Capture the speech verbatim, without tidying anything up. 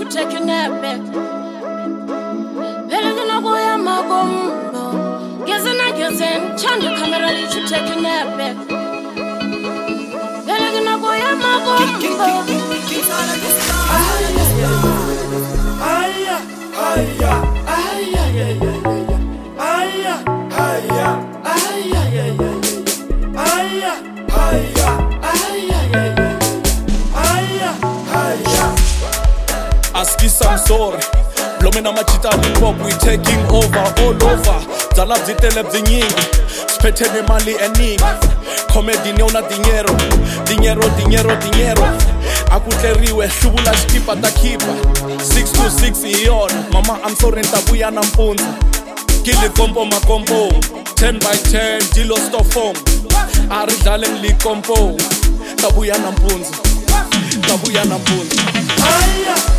to take a nap back. Pelagina boya magombo. Gezena gezen, chanda camera to take a nap back. Pelagina boya magombo. Aya, aya, aya, aya, aya, aya, aya, aya, aya, aya, aya, aya. Ask I'm sorry. Blomena machita hip hop, we taking over all over. Zala zitele bzinyingi, spete ne mali eningi. Comedy neona dinero, dinero, dinero, dinero. Akutleriwe, shubula skipa takipa. Six to six iyon, mama I'm sorry ntabuya na mpunza. Kili kompo makompo, ten by ten, dilo stofom. Ari daleng li kompo, tabuya na mpunza, tabuya na mpunza. Aya.